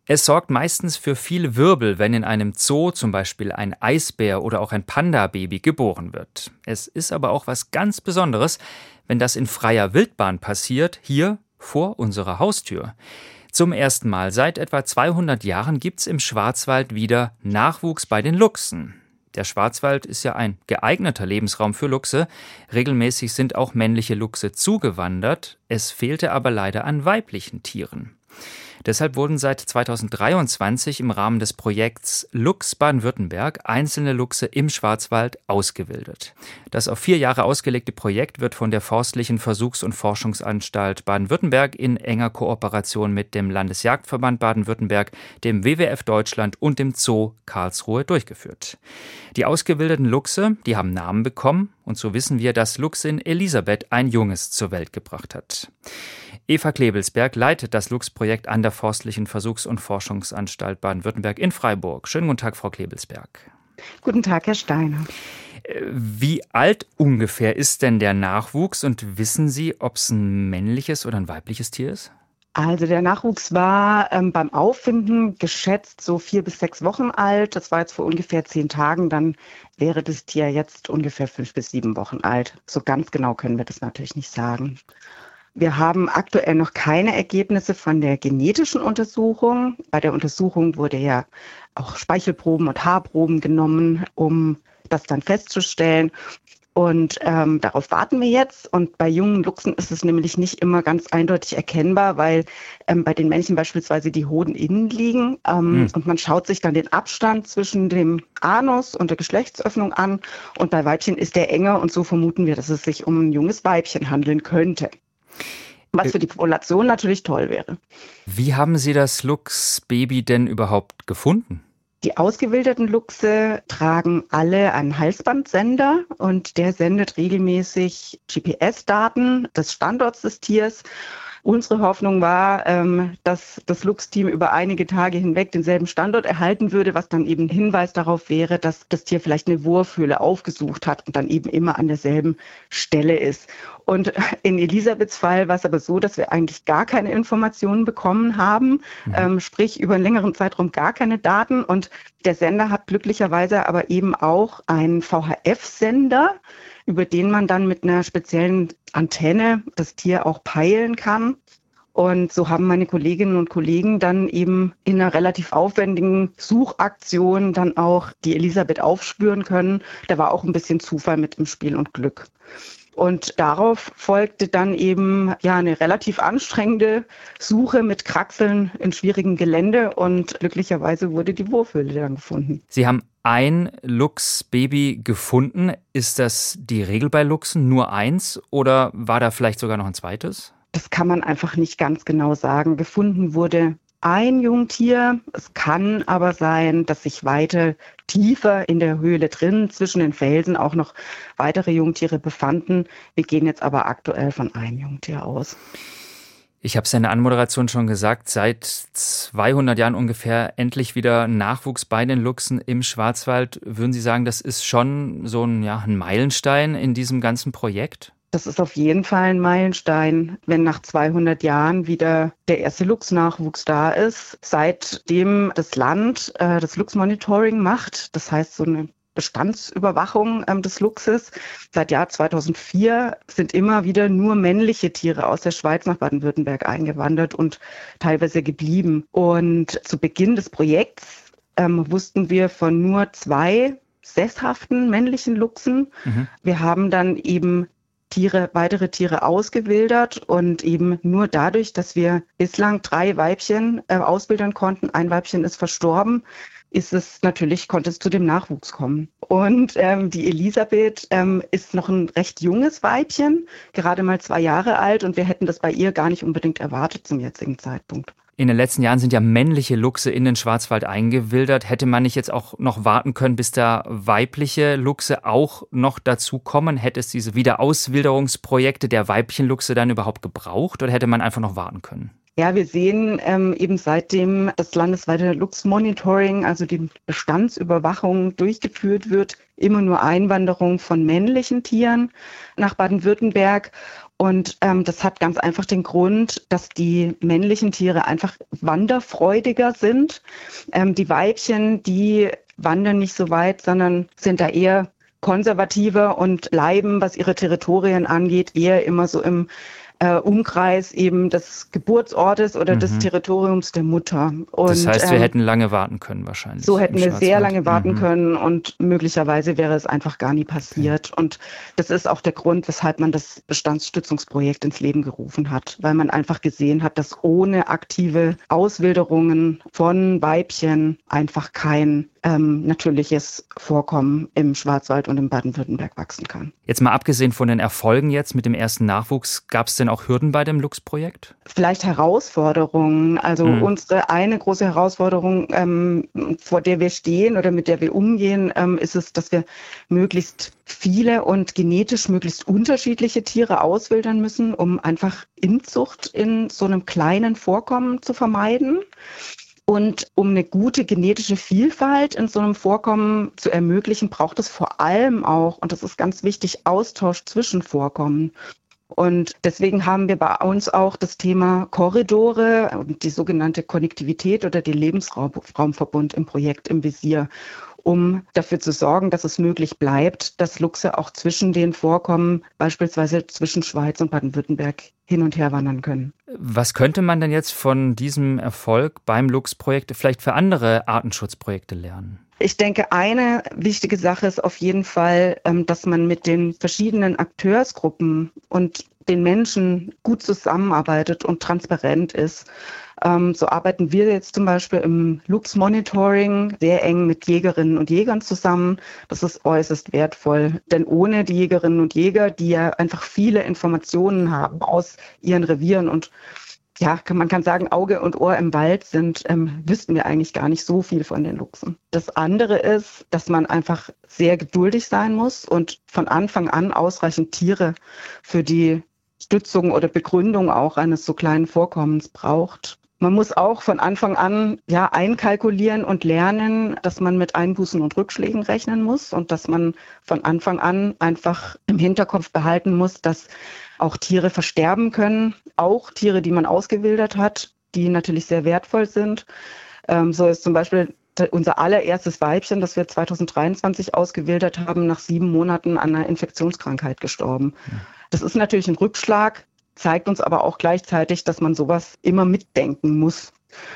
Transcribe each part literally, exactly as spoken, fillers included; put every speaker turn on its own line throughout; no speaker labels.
Es sorgt meistens für viel Wirbel, wenn in einem Zoo zum Beispiel ein Eisbär oder auch ein Panda-Baby geboren wird. Es ist aber auch was ganz Besonderes, wenn das in freier Wildbahn passiert, hier vor unserer Haustür. Zum ersten Mal seit etwa zweihundert Jahren gibt's im Schwarzwald wieder Nachwuchs bei den Luchsen. Der Schwarzwald ist ja ein geeigneter Lebensraum für Luchse. Regelmäßig sind auch männliche Luchse zugewandert. Es fehlte aber leider an weiblichen Tieren. Deshalb wurden seit zweitausenddreiundzwanzig im Rahmen des Projekts Luchs Baden-Württemberg einzelne Luchse im Schwarzwald ausgewildert. Das auf vier Jahre ausgelegte Projekt wird von der Forstlichen Versuchs- und Forschungsanstalt Baden-Württemberg in enger Kooperation mit dem Landesjagdverband Baden-Württemberg, dem W W F Deutschland und dem Zoo Karlsruhe durchgeführt. Die ausgewilderten Luchse, die haben Namen bekommen, und so wissen wir, dass Luchsin Elisabeth ein Junges zur Welt gebracht hat. Eva Klebelsberg leitet das Luchsprojekt an der Forstlichen Versuchs- und Forschungsanstalt Baden-Württemberg in Freiburg. Schönen guten Tag, Frau Klebelsberg.
Guten Tag, Herr Steiner.
Wie alt ungefähr ist denn der Nachwuchs und wissen Sie, ob es ein männliches oder ein weibliches Tier ist?
Also der Nachwuchs war ähm, beim Auffinden geschätzt so vier bis sechs Wochen alt. Das war jetzt vor ungefähr zehn Tagen. Dann wäre das Tier jetzt ungefähr fünf bis sieben Wochen alt. So ganz genau können wir das natürlich nicht sagen. Wir haben aktuell noch keine Ergebnisse von der genetischen Untersuchung. Bei der Untersuchung wurde ja auch Speichelproben und Haarproben genommen, um das dann festzustellen. Und ähm, darauf warten wir jetzt. Und bei jungen Luchsen ist es nämlich nicht immer ganz eindeutig erkennbar, weil ähm, bei den Männchen beispielsweise die Hoden innen liegen. Ähm, mhm. Und man schaut sich dann den Abstand zwischen dem Anus und der Geschlechtsöffnung an. Und bei Weibchen ist der enger. Und so vermuten wir, dass es sich um ein junges Weibchen handeln könnte. Was für die Population natürlich toll wäre.
Wie haben Sie das Luchsbaby denn überhaupt gefunden?
Die ausgewilderten Luchse tragen alle einen Halsbandsender und der sendet regelmäßig G P S-Daten des Standorts des Tiers. Unsere Hoffnung war, dass das Luchsteam über einige Tage hinweg denselben Standort erhalten würde, was dann eben ein Hinweis darauf wäre, dass das Tier vielleicht eine Wurfhöhle aufgesucht hat und dann eben immer an derselben Stelle ist. Und in Elisabeths Fall war es aber so, dass wir eigentlich gar keine Informationen bekommen haben, mhm. ähm, sprich über einen längeren Zeitraum gar keine Daten. Und der Sender hat glücklicherweise aber eben auch einen V H F-Sender, über den man dann mit einer speziellen Antenne das Tier auch peilen kann. Und so haben meine Kolleginnen und Kollegen dann eben in einer relativ aufwendigen Suchaktion dann auch die Elisabeth aufspüren können. Da war auch ein bisschen Zufall mit im Spiel und Glück. Und darauf folgte dann eben ja eine relativ anstrengende Suche mit Kraxeln in schwierigem Gelände und glücklicherweise wurde die Wurfhöhle dann gefunden.
Sie haben ein Luchsbaby gefunden. Ist das die Regel bei Luchsen, nur eins, oder war da vielleicht sogar noch ein zweites?
Das kann man einfach nicht ganz genau sagen. Gefunden wurde ein Jungtier. Es kann aber sein, dass sich weiter tiefer in der Höhle drin, zwischen den Felsen, auch noch weitere Jungtiere befanden. Wir gehen jetzt aber aktuell von einem Jungtier aus.
Ich habe es ja in der Anmoderation schon gesagt, seit zweihundert Jahren ungefähr endlich wieder Nachwuchs bei den Luchsen im Schwarzwald. Würden Sie sagen, das ist schon so ein, ja, ein Meilenstein in diesem ganzen Projekt?
Das ist auf jeden Fall ein Meilenstein, wenn nach zweihundert Jahren wieder der erste Luchsnachwuchs da ist. Seitdem das Land äh, das Luchsmonitoring macht, das heißt so eine Bestandsüberwachung ähm, des Luchses. Seit Jahr zweitausendvier sind immer wieder nur männliche Tiere aus der Schweiz nach Baden-Württemberg eingewandert und teilweise geblieben. Und zu Beginn des Projekts ähm, wussten wir von nur zwei sesshaften männlichen Luchsen. Mhm. Wir haben dann eben Tiere, weitere Tiere ausgewildert und eben nur dadurch, dass wir bislang drei Weibchen äh, auswildern konnten, ein Weibchen ist verstorben, ist es natürlich, konnte es zu dem Nachwuchs kommen. Und ähm, die Elisabeth ähm, ist noch ein recht junges Weibchen, gerade mal zwei Jahre alt und wir hätten das bei ihr gar nicht unbedingt erwartet zum jetzigen Zeitpunkt.
In den letzten Jahren sind ja männliche Luchse in den Schwarzwald eingewildert. Hätte man nicht jetzt auch noch warten können, bis da weibliche Luchse auch noch dazukommen? Hätte es diese Wiederauswilderungsprojekte der Weibchenluchse dann überhaupt gebraucht oder hätte man einfach noch warten können?
Ja, wir sehen ähm, eben seitdem das landesweite Luchsmonitoring, also die Bestandsüberwachung durchgeführt wird, immer nur Einwanderung von männlichen Tieren nach Baden-Württemberg. Und ähm, das hat ganz einfach den Grund, dass die männlichen Tiere einfach wanderfreudiger sind. Ähm, die Weibchen, die wandern nicht so weit, sondern sind da eher konservativer und bleiben, was ihre Territorien angeht, eher immer so im äh, Umkreis eben des Geburtsortes oder
Mhm.
des Territoriums der Mutter. Und,
das heißt, wir
ähm,
hätten lange warten können wahrscheinlich.
so hätten wir sehr lange warten
mhm.
können und möglicherweise wäre es einfach gar nie passiert. Okay. Und das ist auch der Grund, weshalb man das Bestandsstützungsprojekt ins Leben gerufen hat, weil man einfach gesehen hat, dass ohne aktive Auswilderungen von Weibchen einfach kein ähm, natürliches Vorkommen im Schwarzwald und in Baden-Württemberg wachsen kann.
Jetzt mal abgesehen von den Erfolgen jetzt mit dem ersten Nachwuchs, gab es denn auch Hürden bei dem Luchsprojekt?
Vielleicht Herausforderungen. Also mhm. unsere eine große Herausforderung, ähm, vor der wir stehen oder mit der wir umgehen, ähm, ist es, dass wir möglichst viele und genetisch möglichst unterschiedliche Tiere auswildern müssen, um einfach Inzucht in so einem kleinen Vorkommen zu vermeiden. Und um eine gute genetische Vielfalt in so einem Vorkommen zu ermöglichen, braucht es vor allem auch, und das ist ganz wichtig, Austausch zwischen Vorkommen. Und deswegen haben wir bei uns auch das Thema Korridore und die sogenannte Konnektivität oder den Lebensraumverbund im Projekt im Visier, um dafür zu sorgen, dass es möglich bleibt, dass Luchse auch zwischen den Vorkommen, beispielsweise zwischen Schweiz und Baden-Württemberg, hin und her wandern können.
Was könnte man denn jetzt von diesem Erfolg beim Luchsprojekt vielleicht für andere Artenschutzprojekte lernen?
Ich denke, eine wichtige Sache ist auf jeden Fall, dass man mit den verschiedenen Akteursgruppen und den Menschen gut zusammenarbeitet und transparent ist. So arbeiten wir jetzt zum Beispiel im Luchsmonitoring sehr eng mit Jägerinnen und Jägern zusammen. Das ist äußerst wertvoll, denn ohne die Jägerinnen und Jäger, die ja einfach viele Informationen haben aus ihren Revieren und ja, kann, man kann sagen, Auge und Ohr im Wald sind, ähm, wüssten wir eigentlich gar nicht so viel von den Luchsen. Das andere ist, dass man einfach sehr geduldig sein muss und von Anfang an ausreichend Tiere für die Stützung oder Begründung auch eines so kleinen Vorkommens braucht. Man muss auch von Anfang an ja einkalkulieren und lernen, dass man mit Einbußen und Rückschlägen rechnen muss und dass man von Anfang an einfach im Hinterkopf behalten muss, dass auch Tiere versterben können, auch Tiere, die man ausgewildert hat, die natürlich sehr wertvoll sind. Ähm, so ist zum Beispiel unser allererstes Weibchen, das wir zweitausenddreiundzwanzig ausgewildert haben, nach sieben Monaten an einer Infektionskrankheit gestorben. Ja. Das ist natürlich ein Rückschlag, zeigt uns aber auch gleichzeitig, dass man sowas immer mitdenken muss.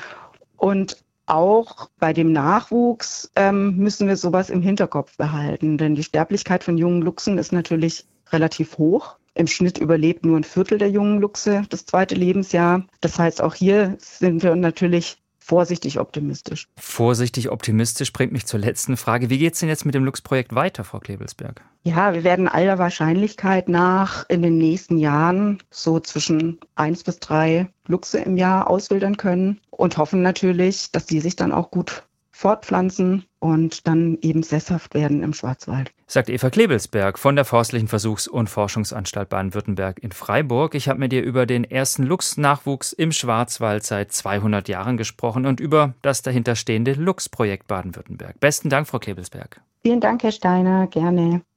Und auch bei dem Nachwuchs ähm, müssen wir sowas im Hinterkopf behalten, denn die Sterblichkeit von jungen Luchsen ist natürlich relativ hoch. Im Schnitt überlebt nur ein Viertel der jungen Luchse das zweite Lebensjahr. Das heißt, auch hier sind wir natürlich vorsichtig optimistisch.
Vorsichtig optimistisch bringt mich zur letzten Frage. Wie geht es denn jetzt mit dem Luchsprojekt weiter, Frau Klebelsberg?
Ja, wir werden aller Wahrscheinlichkeit nach in den nächsten Jahren so zwischen eins bis drei Luchse im Jahr auswildern können und hoffen natürlich, dass die sich dann auch gut fortpflanzen und dann eben sesshaft werden im Schwarzwald.
Sagt Eva Klebelsberg von der Forstlichen Versuchs- und Forschungsanstalt Baden-Württemberg in Freiburg. Ich habe mit dir über den ersten Luchsnachwuchs im Schwarzwald seit zweihundert Jahren gesprochen und über das dahinterstehende Luchsprojekt Baden-Württemberg. Besten Dank, Frau Klebelsberg.
Vielen Dank, Herr Steiner. Gerne.